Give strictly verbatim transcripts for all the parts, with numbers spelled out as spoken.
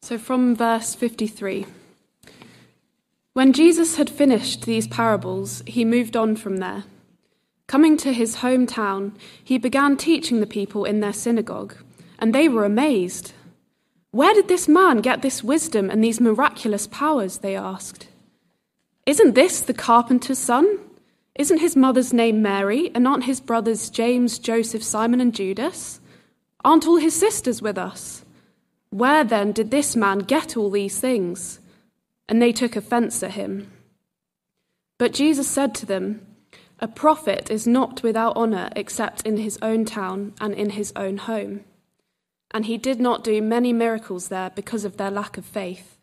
So from verse fifty-three. When Jesus had finished these parables, he moved on from there. Coming to his hometown, he began teaching the people in their synagogue, and they were amazed. "Where did this man get this wisdom and these miraculous powers?" they asked. "Isn't this the carpenter's son? Isn't his mother's name Mary, and aren't his brothers James, Joseph, Simon, and Judas? Aren't all his sisters with us? Where then did this man get all these things?" And they took offense at him. But Jesus said to them, "A prophet is not without honor except in his own town and in his own home." And he did not do many miracles there because of their lack of faith.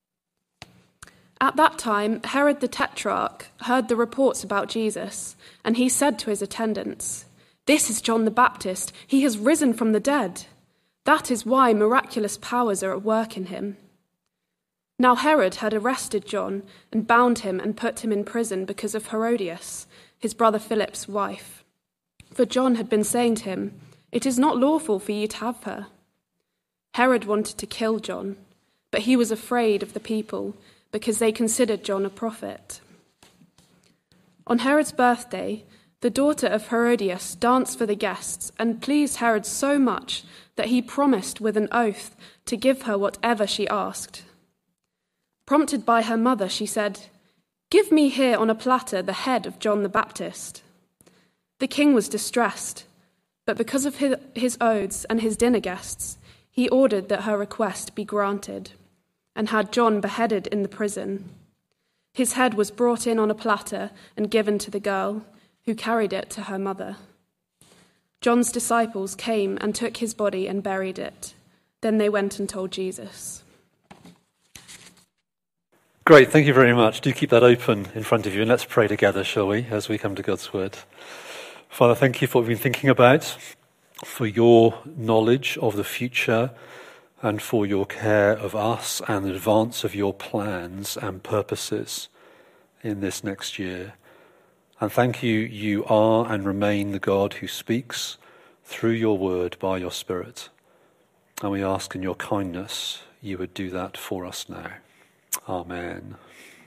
At that time, Herod the Tetrarch heard the reports about Jesus, and he said to his attendants, "This is John the Baptist. He has risen from the dead. That is why miraculous powers are at work in him." Now Herod had arrested John and bound him and put him in prison because of Herodias, his brother Philip's wife. For John had been saying to him, "It is not lawful for you to have her." Herod wanted to kill John, but he was afraid of the people because they considered John a prophet. On Herod's birthday, the daughter of Herodias danced for the guests and pleased Herod so much that he promised with an oath to give her whatever she asked. Prompted by her mother, she said, "Give me here on a platter the head of John the Baptist." The king was distressed, but because of his, his oaths and his dinner guests, he ordered that her request be granted, and had John beheaded in the prison. His head was brought in on a platter and given to the girl, who carried it to her mother. John's disciples came and took his body and buried it. Then they went and told Jesus. Great, thank you very much. Do keep that open in front of you, and let's pray together, shall we, as we come to God's word. Father, thank you for what we've been thinking about, for your knowledge of the future, and for your care of us and the advance of your plans and purposes in this next year. And thank you, you are and remain the God who speaks through your word by your Spirit. And we ask in your kindness you would do that for us now. Amen.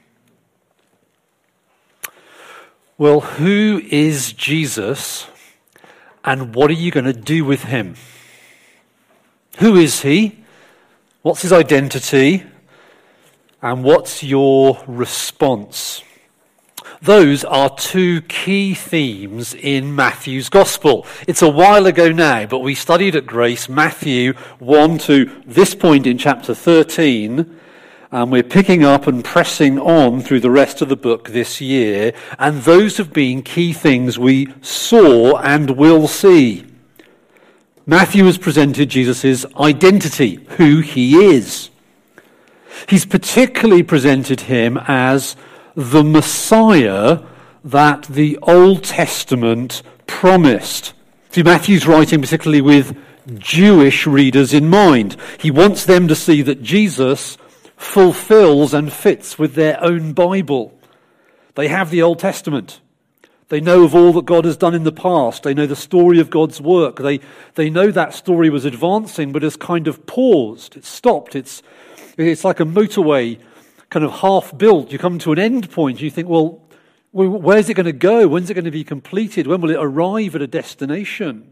Well, who is Jesus and what are you going to do with him? Who is he? What's his identity? And what's your response? Those are two key themes in Matthew's Gospel. It's a while ago now, but we studied at Grace Matthew one to this point in chapter thirteen, and we're picking up and pressing on through the rest of the book this year, and those have been key things we saw and will see. Matthew has presented Jesus' identity, who he is. He's particularly presented him as the Messiah that the Old Testament promised. See, Matthew's writing particularly with Jewish readers in mind. He wants them to see that Jesus fulfills and fits with their own Bible. They have the Old Testament. They know of all that God has done in the past. They know the story of God's work. They, they know that story was advancing but has kind of paused. It's stopped. It's, it's like a motorway kind of half built. You come to an end point. You think, well, where's it going to go? When's it going to be completed? When will it arrive at a destination?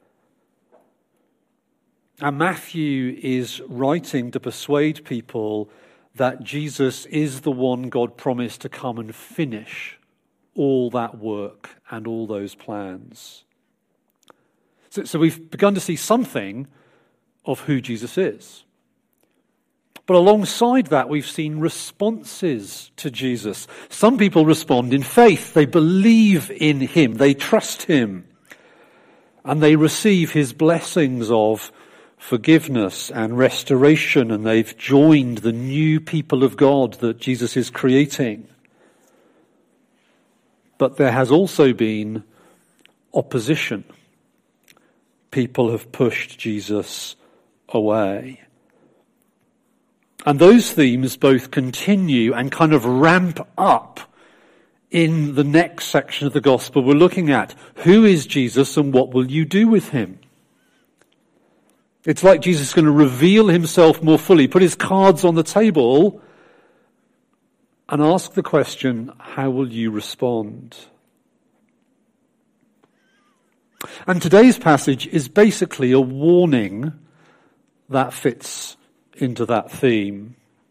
And Matthew is writing to persuade people that Jesus is the one God promised to come and finish all that work and all those plans. So, so we've begun to see something of who Jesus is. But alongside that, we've seen responses to Jesus. Some people respond in faith. They believe in him. They trust him. And they receive his blessings of forgiveness and restoration. And they've joined the new people of God that Jesus is creating. But there has also been opposition. People have pushed Jesus away. And those themes both continue and kind of ramp up in the next section of the gospel we're looking at. Who is Jesus and what will you do with him? It's like Jesus is going to reveal himself more fully, put his cards on the table, and ask the question, how will you respond? And today's passage is basically a warning that fits into that theme.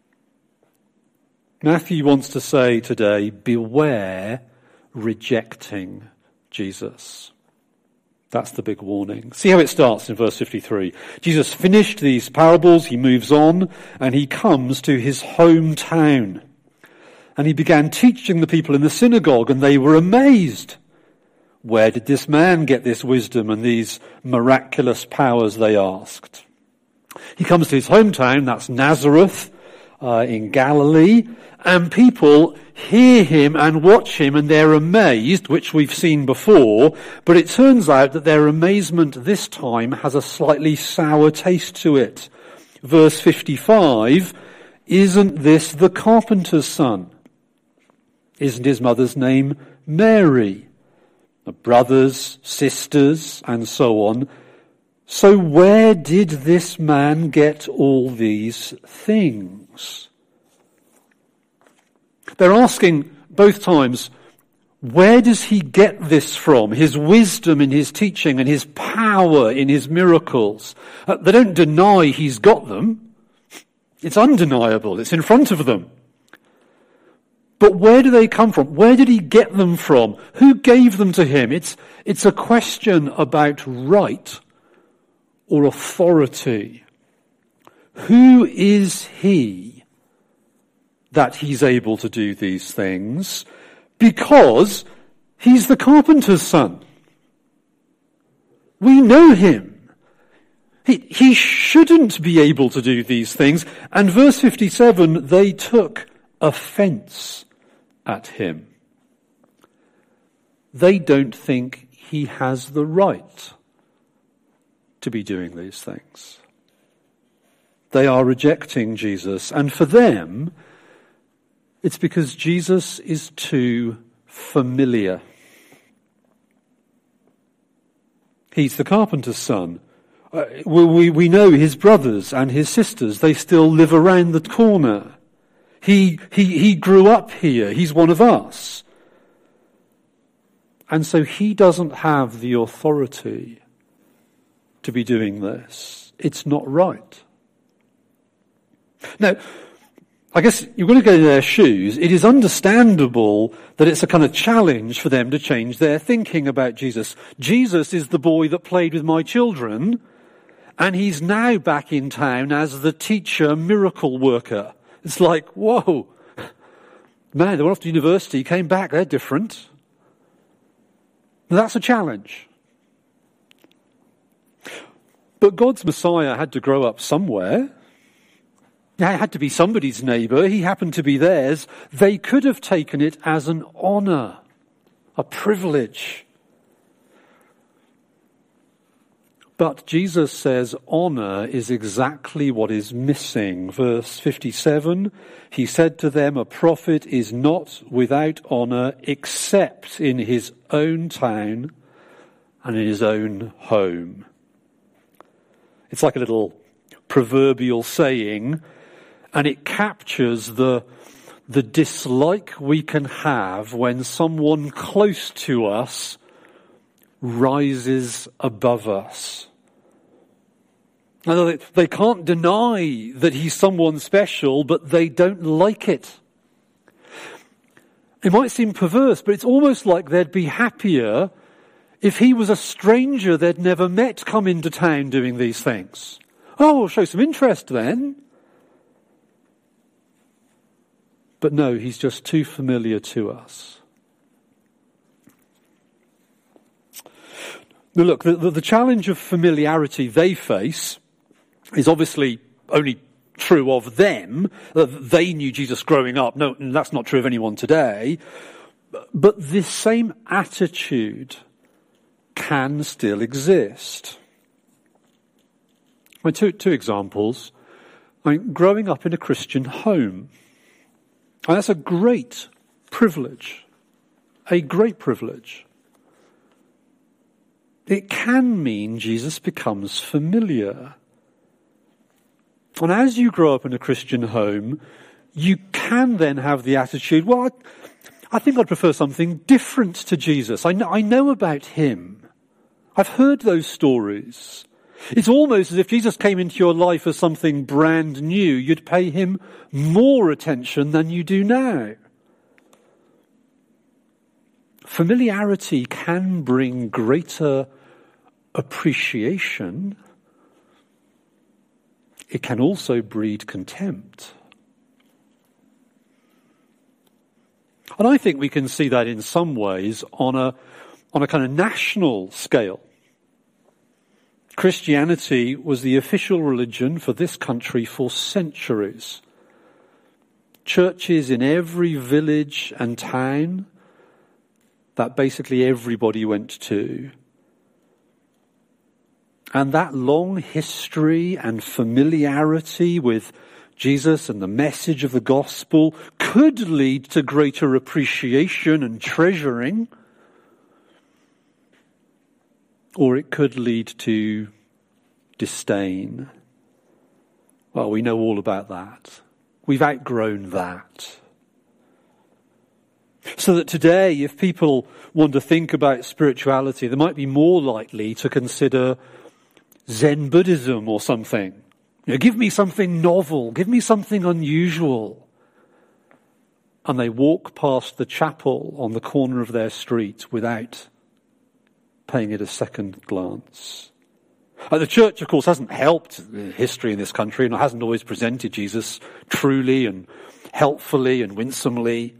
Matthew wants to say today, beware rejecting Jesus. That's the big warning. See how it starts in verse fifty-three. Jesus finished these parables, he moves on, and he comes to his hometown. And he began teaching the people in the synagogue, and they were amazed. Where did this man get this wisdom and these miraculous powers, they asked. He comes to his hometown, that's Nazareth, uh, in Galilee, and people hear him and watch him and they're amazed, which we've seen before, but it turns out that their amazement this time has a slightly sour taste to it. Verse fifty-five, isn't this the carpenter's son? Isn't his mother's name Mary? The brothers, sisters, and so on. So where did this man get all these things? They're asking both times, where does he get this from? His wisdom in his teaching and his power in his miracles. Uh, they don't deny he's got them. It's undeniable. It's in front of them. But where do they come from? Where did he get them from? Who gave them to him? It's, it's a question about right or authority. Who is he that he's able to do these things? Because he's the carpenter's son. We know him. He, he shouldn't be able to do these things. And verse fifty-seven, they took offense at him. They don't think he has the right to be doing these things. They are rejecting Jesus, and for them, it's because Jesus is too familiar. He's the carpenter's son. Uh, we, we know his brothers and his sisters, they still live around the corner. He, he, he grew up here. He's one of us. And so he doesn't have the authority to be doing this. It's not right. Now, I guess you're going to get in their shoes. It is understandable that it's a kind of challenge for them to change their thinking about Jesus. Jesus is the boy that played with my children, and he's now back in town as the teacher miracle worker. It's like, whoa, man, they went off to university, came back, they're different. That's a challenge. But God's Messiah had to grow up somewhere. He had to be somebody's neighbour. He happened to be theirs. They could have taken it as an honour, a privilege. But Jesus says honour is exactly what is missing. Verse fifty-seven, he said to them, a prophet is not without honour except in his own town and in his own home. It's like a little proverbial saying, and it captures the, the dislike we can have when someone close to us rises above us. They, they can't deny that he's someone special, but they don't like it. It might seem perverse, but it's almost like they'd be happier if he was a stranger they'd never met come into town doing these things. Oh, we'll show some interest then. But no, he's just too familiar to us. Now look, the, the, the challenge of familiarity they face is obviously only true of them. They knew Jesus growing up. No, that's not true of anyone today. But this same attitude can still exist. I mean, two, two examples. I mean, growing up in a Christian home. And that's a great privilege. A great privilege. It can mean Jesus becomes familiar. And as you grow up in a Christian home, you can then have the attitude, well, I, I think I'd prefer something different to Jesus. I know, I know about him. I've heard those stories. It's almost as if Jesus came into your life as something brand new. You'd pay him more attention than you do now. Familiarity can bring greater appreciation. It can also breed contempt. And I think we can see that in some ways on a, on a kind of national scale. Christianity was the official religion for this country for centuries. Churches in every village and town that basically everybody went to. And that long history and familiarity with Jesus and the message of the gospel could lead to greater appreciation and treasuring, or it could lead to disdain. Well, we know all about that. We've outgrown that. So that today, if people want to think about spirituality, they might be more likely to consider Zen Buddhism or something. You know, give me something novel, give me something unusual. And they walk past the chapel on the corner of their street without paying it a second glance. Uh, the church, of course, hasn't helped history in this country and hasn't always presented Jesus truly and helpfully and winsomely.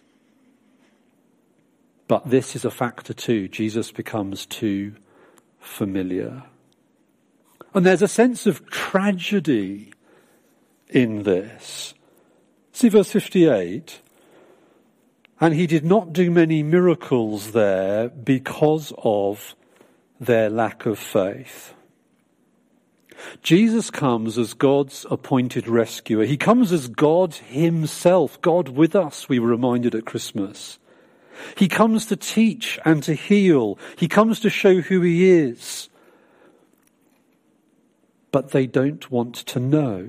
But this is a factor too. Jesus becomes too familiar. And there's a sense of tragedy in this. See verse fifty-eight. And he did not do many miracles there because of their lack of faith. Jesus comes as God's appointed rescuer. He comes as God himself, God with us, we were reminded at Christmas. He comes to teach and to heal. He comes to show who he is. But they don't want to know.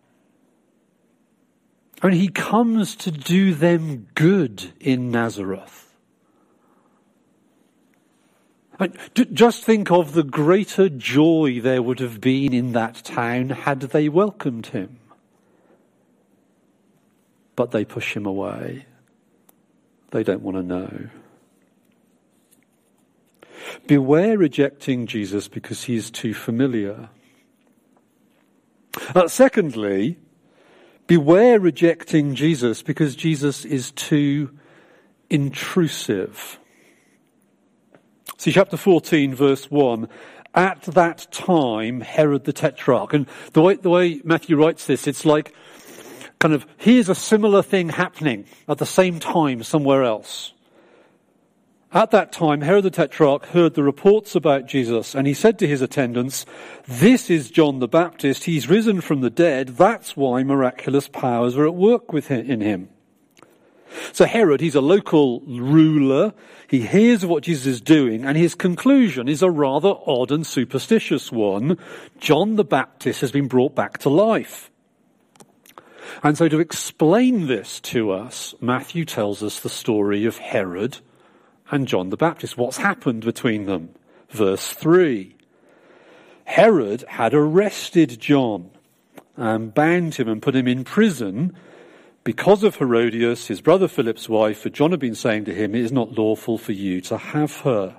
I mean, he comes to do them good in Nazareth. I mean, just think of the greater joy there would have been in that town had they welcomed him. But they push him away. They don't want to know. Beware rejecting Jesus because he is too familiar. Uh, secondly, beware rejecting Jesus because Jesus is too intrusive. See, chapter fourteen, verse one. At that time, Herod the Tetrarch. And the way, the way Matthew writes this, it's like kind of, here's a similar thing happening at the same time somewhere else. At that time, Herod the Tetrarch heard the reports about Jesus, and he said to his attendants, "This is John the Baptist. He's risen from the dead. That's why miraculous powers are at work with him, in him." So Herod, he's a local ruler. He hears of what Jesus is doing, and his conclusion is a rather odd and superstitious one. John the Baptist has been brought back to life. And so to explain this to us, Matthew tells us the story of Herod and John the Baptist. What's happened between them? Verse three. Herod had arrested John and bound him and put him in prison because of Herodias, his brother Philip's wife, for John had been saying to him, "It is not lawful for you to have her."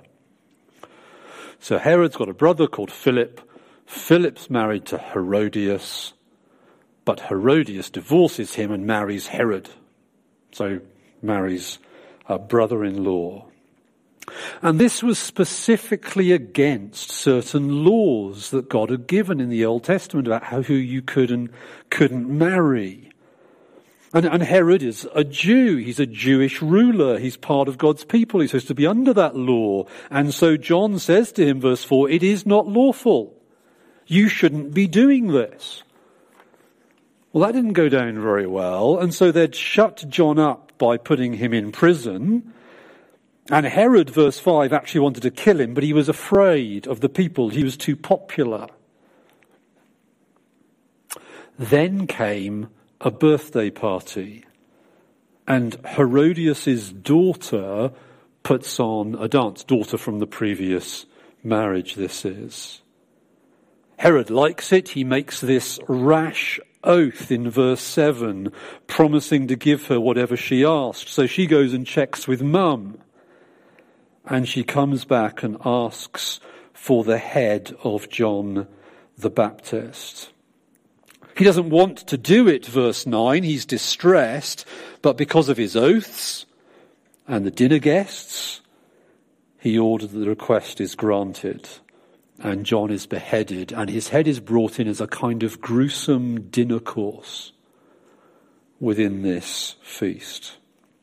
So Herod's got a brother called Philip. Philip's married to Herodias, but Herodias divorces him and marries Herod. So marries a brother-in-law. And this was specifically against certain laws that God had given in the Old Testament about how, who you could and couldn't marry. And, and Herod is a Jew. He's a Jewish ruler. He's part of God's people. He's supposed to be under that law. And so John says to him, verse four, "It is not lawful. You shouldn't be doing this." Well, that didn't go down very well. And so they'd shut John up by putting him in prison. And Herod, verse five, actually wanted to kill him, but he was afraid of the people. He was too popular. Then came a birthday party, and Herodias' daughter puts on a dance. Daughter from the previous marriage, this is. Herod likes it. He makes this rash oath in verse seven, promising to give her whatever she asked. So she goes and checks with mum, and she comes back and asks for the head of John the Baptist. He doesn't want to do it, verse nine. He's distressed, but because of his oaths and the dinner guests, he ordered that the request is granted, and John is beheaded, and his head is brought in as a kind of gruesome dinner course within this feast.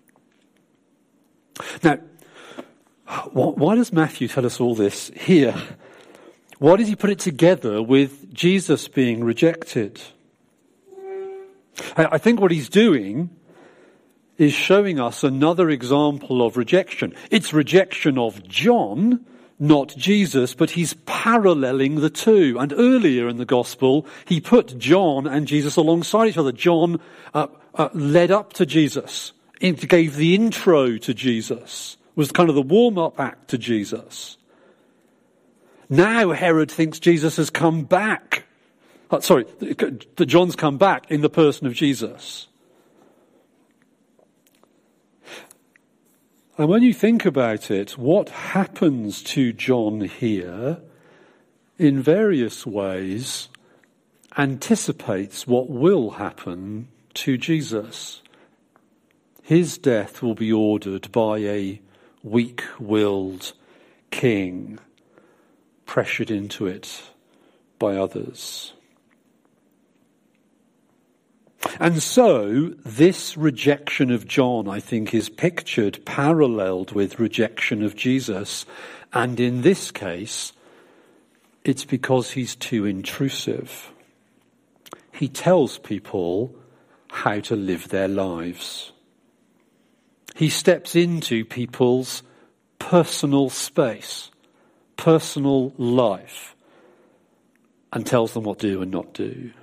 Now, why does Matthew tell us all this here? Why does he put it together with Jesus being rejected? I think what he's doing is showing us another example of rejection. It's rejection of John, not Jesus, but he's paralleling the two. And earlier in the gospel, he put John and Jesus alongside each other. John uh, uh, led up to Jesus, it gave the intro to Jesus, was kind of the warm-up act to Jesus. Now Herod thinks Jesus has come back. Uh, sorry, that John's come back in the person of Jesus. And when you think about it, what happens to John here in various ways anticipates what will happen to Jesus. His death will be ordered by a weak-willed king, pressured into it by others. And so, this rejection of John, I think, is pictured, paralleled with rejection of Jesus. And in this case, it's because he's too intrusive. He tells people how to live their lives. He steps into people's personal space, personal life, and tells them what to do and not do.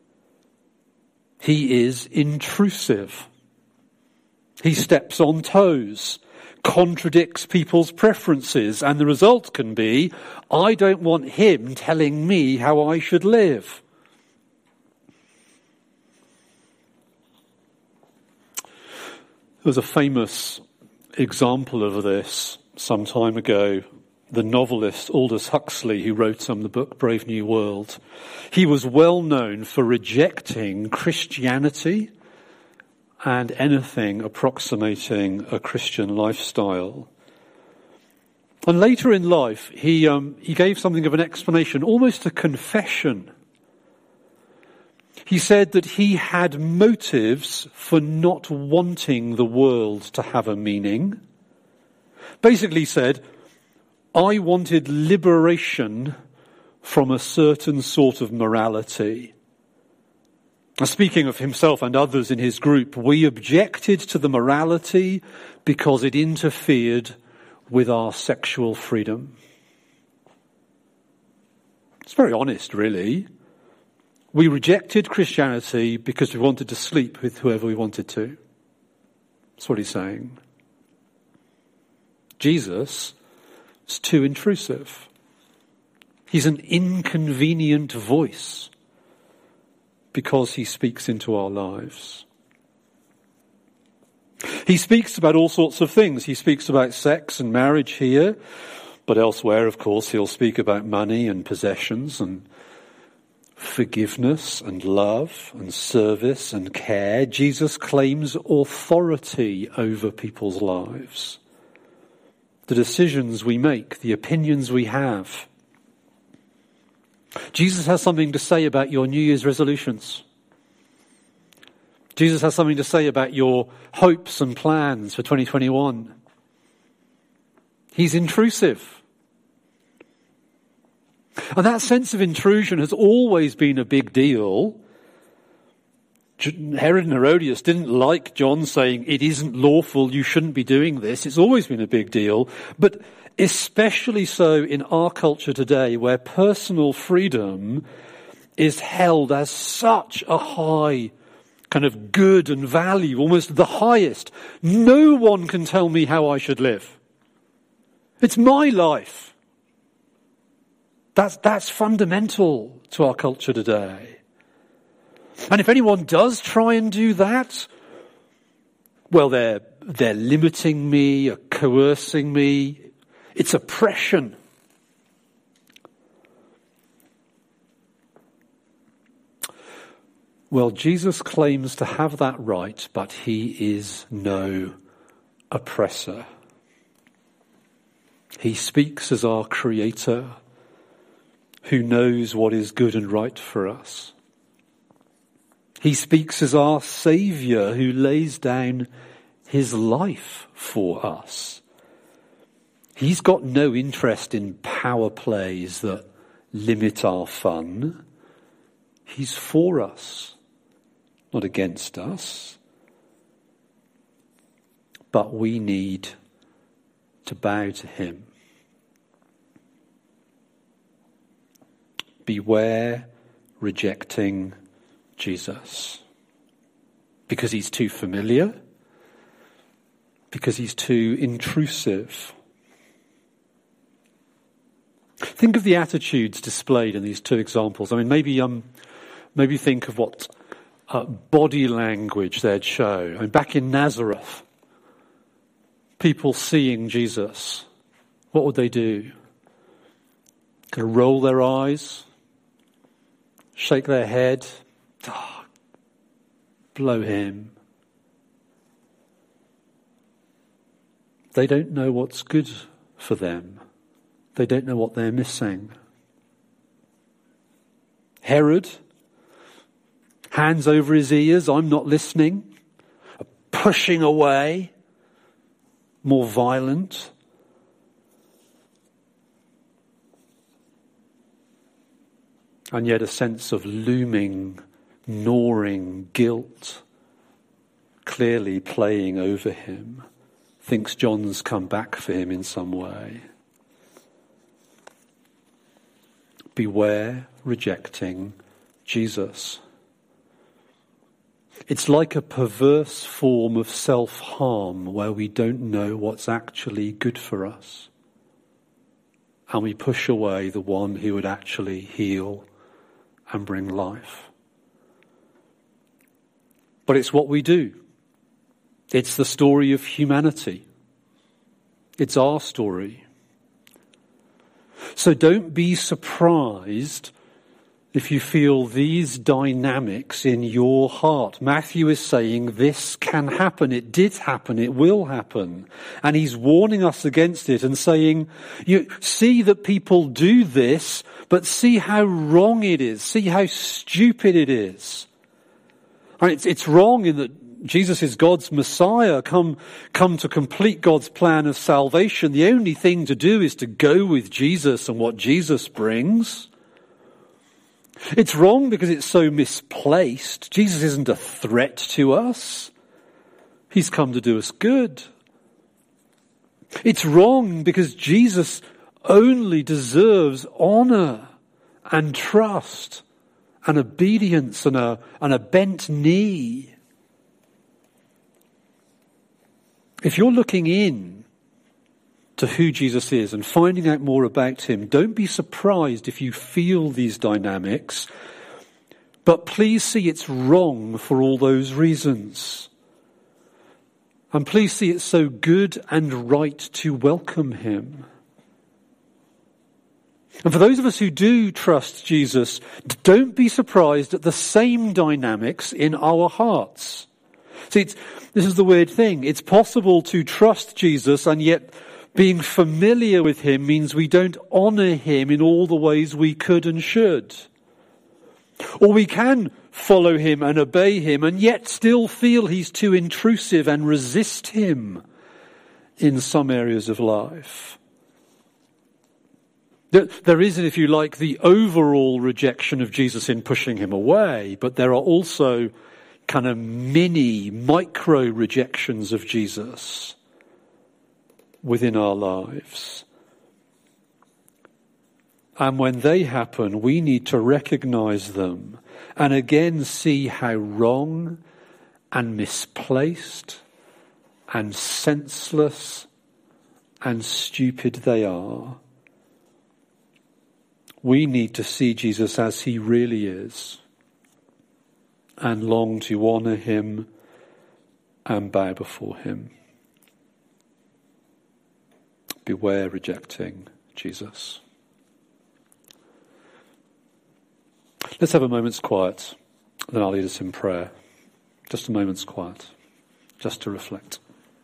He is intrusive. He steps on toes, contradicts people's preferences, and the result can be, I don't want him telling me how I should live. There was a famous example of this some time ago. The novelist Aldous Huxley, who wrote some of the book Brave New World. He was well known for rejecting Christianity and anything approximating a Christian lifestyle. And later in life, he um, he gave something of an explanation, almost a confession. He said that he had motives for not wanting the world to have a meaning. Basically he said, I wanted liberation from a certain sort of morality. Speaking of himself and others in his group, we objected to the morality because it interfered with our sexual freedom. It's very honest, really. We rejected Christianity because we wanted to sleep with whoever we wanted to. That's what he's saying. Jesus is too intrusive. He's an inconvenient voice because he speaks into our lives. He speaks about all sorts of things. He speaks about sex and marriage here, but elsewhere, of course, he'll speak about money and possessions and forgiveness and love and service and care. Jesus claims authority over people's lives. The decisions we make, the opinions we have. Jesus has something to say about your New Year's resolutions. Jesus has something to say about your hopes and plans for twenty twenty-one. He's intrusive. And that sense of intrusion has always been a big deal. Herod and Herodias didn't like John saying, it isn't lawful, you shouldn't be doing this. It's always been a big deal. But especially so in our culture today, where personal freedom is held as such a high kind of good and value, almost the highest. No one can tell me how I should live. It's my life. That's, that's fundamental to our culture today. And if anyone does try and do that, well, they're, they're limiting me, or coercing me. It's oppression. Well, Jesus claims to have that right, but he is no oppressor. He speaks as our creator, who knows what is good and right for us. He speaks as our Saviour, who lays down his life for us. He's got no interest in power plays that limit our fun. He's for us, not against us. But we need to bow to him. Beware rejecting Jesus. Because he's too familiar. Because he's too intrusive. Think of the attitudes displayed in these two examples. I mean, maybe um, maybe think of what uh, body language they'd show. I mean, back in Nazareth, people seeing Jesus, what would they do? Kind of roll their eyes, shake their head, oh, blow him. They don't know what's good for them. They don't know what they're missing. Herod, hands over his ears, I'm not listening, pushing away, more violent. And yet a sense of looming, gnawing guilt clearly playing over him. Thinks John's come back for him in some way. Beware rejecting Jesus. It's like a perverse form of self-harm where we don't know what's actually good for us. And we push away the one who would actually heal and bring life. But it's what we do. It's the story of humanity. It's our story. So don't be surprised if you feel these dynamics in your heart. Matthew is saying this can happen. It did happen. It will happen. And he's warning us against it and saying, you see that people do this, but see how wrong it is. See how stupid it is. I mean, it's, it's wrong in that Jesus is God's Messiah, come, come to complete God's plan of salvation. The only thing to do is to go with Jesus and what Jesus brings. It's wrong because it's so misplaced. Jesus isn't a threat to us. He's come to do us good. It's wrong because Jesus only deserves honor and trust and obedience and a, and a bent knee. If you're looking in to who Jesus is and finding out more about him, don't be surprised if you feel these dynamics. But please see it's wrong for all those reasons. And please see it's so good and right to welcome him. And for those of us who do trust Jesus, don't be surprised at the same dynamics in our hearts. See, it's, this is the weird thing. It's possible to trust Jesus and yet being familiar with him means we don't honour him in all the ways we could and should. Or we can follow him and obey him and yet still feel he's too intrusive and resist him in some areas of life. There is, if you like, the overall rejection of Jesus in pushing him away, but there are also kind of mini, micro rejections of Jesus within our lives. And when they happen, we need to recognize them and again see how wrong and misplaced and senseless and stupid they are. We need to see Jesus as he really is and long to honor him and bow before him. Beware rejecting Jesus. Let's have a moment's quiet, then I'll lead us in prayer. Just a moment's quiet, just to reflect.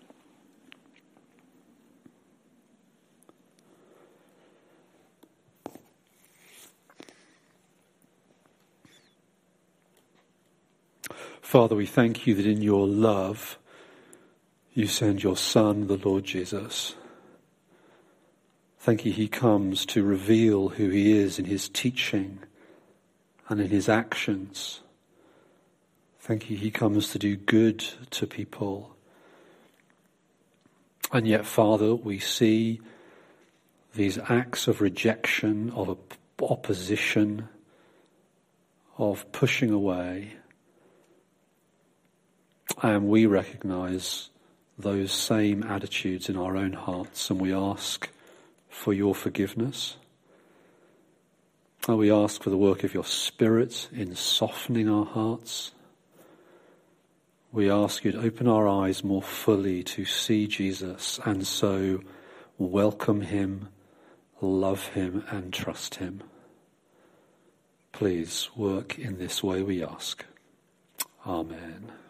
Father, we thank you that in your love you send your Son, the Lord Jesus. Thank you, he comes to reveal who he is in his teaching and in his actions. Thank you, he comes to do good to people. And yet, Father, we see these acts of rejection, of opposition, of pushing away. And we recognize those same attitudes in our own hearts, and we ask for your forgiveness. And we ask for the work of your Spirit in softening our hearts. We ask you to open our eyes more fully to see Jesus and so welcome him, love him, and trust him. Please work in this way, we ask. Amen.